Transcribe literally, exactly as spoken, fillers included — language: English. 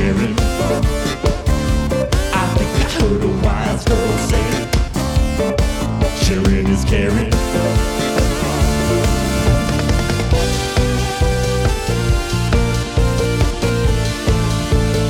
sharing. I think I heard a wise girl say, sharing is caring.